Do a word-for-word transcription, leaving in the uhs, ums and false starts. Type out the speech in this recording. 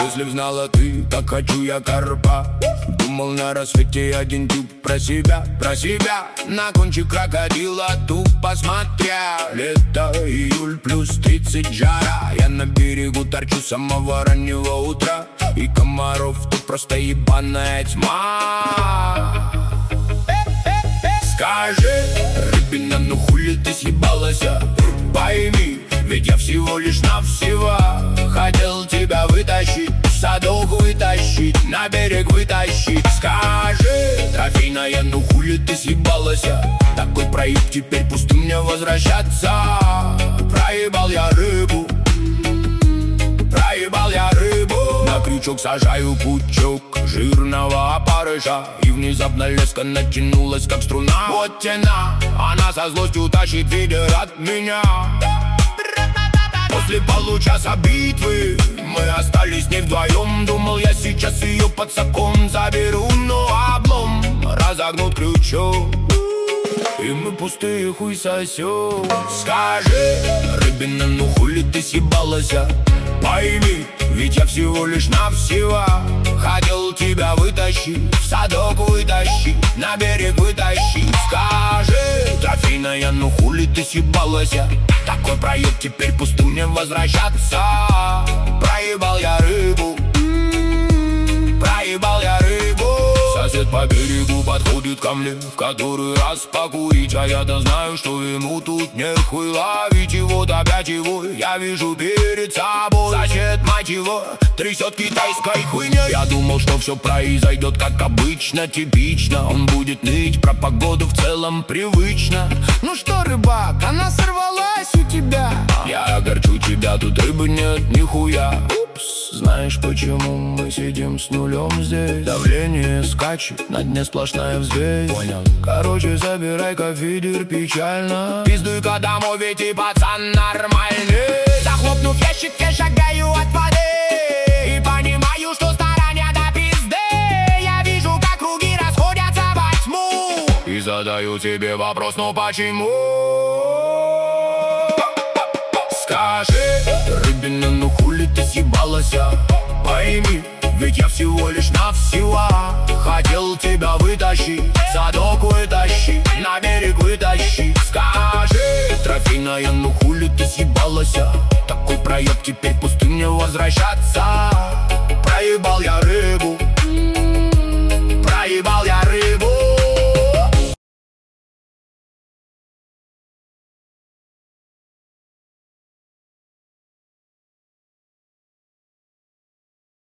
Если б знала ты, как хочу я карпа. Думал на рассвете один тюб про себя, про себя. На кончик крокодила тупо смотря. Лето, июль, плюс тридцать жара. Я на берегу торчу с самого раннего утра. И комаров тут просто ебаная тьма. Скажи, рыбина, ну хули ты съебалась? Пойми, ведь я всего лишь навсего хотел тебя вытащить, в садок вытащить, на берег вытащить. Скажи, трофейная, ну хули ты съебалась? Такой проеб, теперь пустым мне возвращаться. Проебал я рыбу, проебал я рыбу. На крючок сажаю пучок жирного опарыша. И внезапно леска натянулась, как струна. Вот тена, она со злостью тащит ветер от меня. После получаса битвы мы остались не вдвоем. Думал, я сейчас ее под сакон заберу, но облом. Разогнут крючок, и мы пустые хуй сосем. Скажи, рыбина, ну хули ты съебалась? Пойми, ведь я всего лишь навсего хотел тебя вытащить, в садок вытащить, на берег вытащить. Скажи, трофейная, ну хули ты съебалась? Такой проеб, теперь пустым мне возвращаться. Проебал я рыбу, проебал я рыбу. Сосед по берегу подходит ко мне в который раз покурить, а я-то знаю, что ему тут нехуй ловить. И вот опять его я вижу перед собой. Сосед, мать его, трясет китайской хуйней. Я думал, что все произойдет как обычно, типично. Он будет ныть про погоду, в целом привычно. Ну что, рыбак, она сорвалась у тебя? Я огорчу тебя, тут рыбы нет нихуя. Упс, знаешь, почему мы сидим с нулем здесь? Давление скачет, на дне сплошная взвесь. Понял. Короче, забирай-ка фидер печально. Пиздуй-ка домой, ведь и пацан нормальный. Захлопнув ящик, я шагаю от воды и понимаю, что старания до пизды. Я вижу, как круги расходятся во тьму, и задаю тебе вопрос, ну почему? Скажи, рыбина, ну хули ты съебалась? Пойми, ведь я всего лишь навсего хотел тебя вытащить, в садок вытащить, на берег вытащить. Скажи, трофейная, ну хули ты съебалась? Такой проеб, теперь пустым мне возвращаться.